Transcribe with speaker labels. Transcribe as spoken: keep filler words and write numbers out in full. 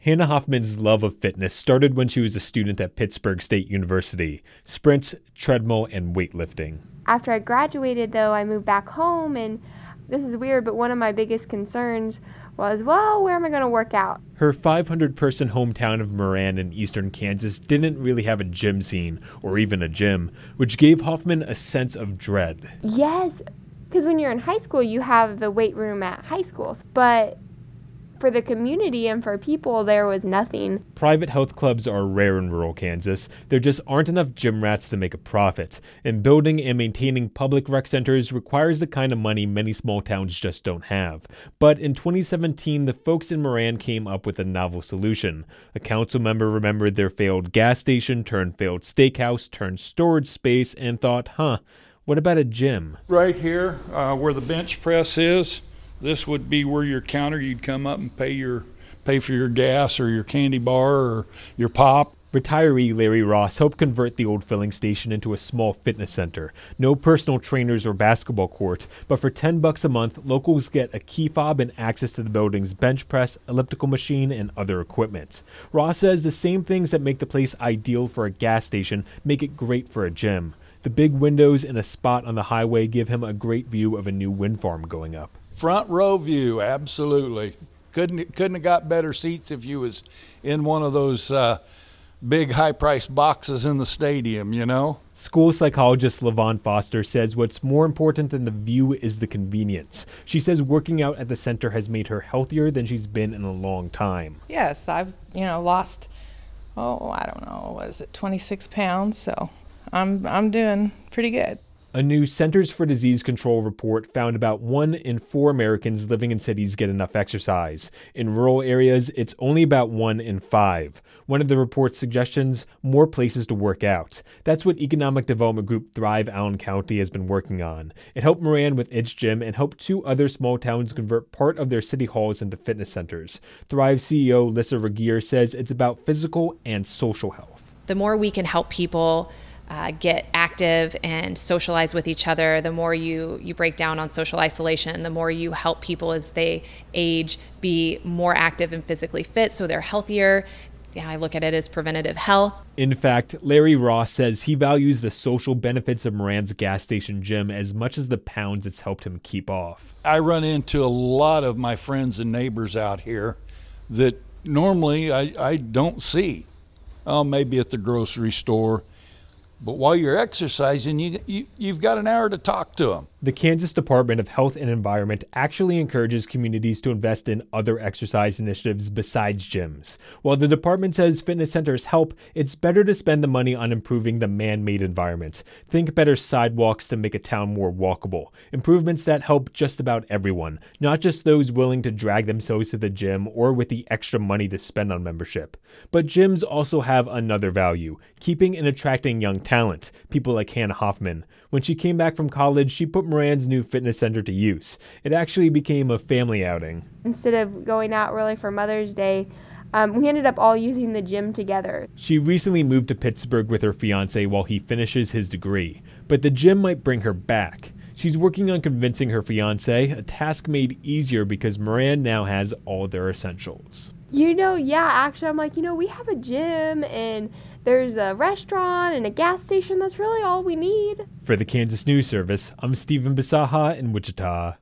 Speaker 1: Hannah Hoffman's love of fitness started when she was a student at Pittsburgh State University, sprints, treadmill, and weightlifting.
Speaker 2: After I graduated, though, I moved back home, and this is weird, but one of my biggest concerns was, well, where am I going to work out?
Speaker 1: Her five hundred person hometown of Moran in eastern Kansas didn't really have a gym scene, or even a gym, which gave Hoffman a sense of dread.
Speaker 2: Yes, because when you're in high school, you have the weight room at high schools, but for the community and for people, there was nothing.
Speaker 1: Private health clubs are rare in rural Kansas. There just aren't enough gym rats to make a profit, and building and maintaining public rec centers requires the kind of money many small towns just don't have. But in twenty seventeen, the folks in Moran came up with a novel solution. A council member remembered their failed gas station turned failed steakhouse turned storage space and thought, huh, what about a gym?
Speaker 3: Right here, uh, where the bench press is, this would be where your counter, you'd come up and pay your pay for your gas or your candy bar or your pop.
Speaker 1: Retiree Larry Ross helped convert the old filling station into a small fitness center. No personal trainers or basketball court, but for ten bucks a month, locals get a key fob and access to the building's bench press, elliptical machine, and other equipment. Ross says the same things that make the place ideal for a gas station make it great for a gym. The big windows and a spot on the highway give him a great view of a new wind farm going up.
Speaker 3: Front row view, absolutely. Couldn't couldn't have got better seats if you was in one of those uh, big high-priced boxes in the stadium, you know?
Speaker 1: School psychologist LaVon Foster says what's more important than the view is the convenience. She says working out at the center has made her healthier than she's been in a long time.
Speaker 4: Yes, I've, you know, lost, oh, I don't know, what is it, twenty-six pounds, so I'm I'm doing pretty good.
Speaker 1: A new Centers for Disease Control report found about one in four Americans living in cities get enough exercise. In rural areas, it's only about one in five. One of the report's suggestions, more places to work out. That's what economic development group Thrive Allen County has been working on. It helped Moran with its gym and helped two other small towns convert part of their city halls into fitness centers. Thrive C E O Lissa Regier says it's about physical and social health.
Speaker 5: The more we can help people Uh, get active and socialize with each other, the more you, you break down on social isolation, the more you help people as they age be more active and physically fit so they're healthier. Yeah, I look at it as preventative health.
Speaker 1: In fact, Larry Ross says he values the social benefits of Moran's gas station gym as much as the pounds it's helped him keep off.
Speaker 3: I run into a lot of my friends and neighbors out here that normally I, I don't see. Oh, maybe at the grocery store. But while you're exercising, you, you, you've got an hour to talk to them.
Speaker 1: The Kansas Department of Health and Environment actually encourages communities to invest in other exercise initiatives besides gyms. While the department says fitness centers help, it's better to spend the money on improving the man-made environment. Think better sidewalks to make a town more walkable. Improvements that help just about everyone, not just those willing to drag themselves to the gym or with the extra money to spend on membership. But gyms also have another value, keeping and attracting young talent, people like Hannah Hoffman. When she came back from college, she put Moran's new fitness center to use. It actually became a family outing.
Speaker 2: Instead of going out really for Mother's Day, um, we ended up all using the gym together.
Speaker 1: She recently moved to Pittsburgh with her fiancé while he finishes his degree, but the gym might bring her back. She's working on convincing her fiancé, a task made easier because Moran now has all their essentials.
Speaker 2: You know, yeah, actually, I'm like, you know, we have a gym and there's a restaurant and a gas station. That's really all we need.
Speaker 1: For the Kansas News Service, I'm Stephen Bisaha in Wichita.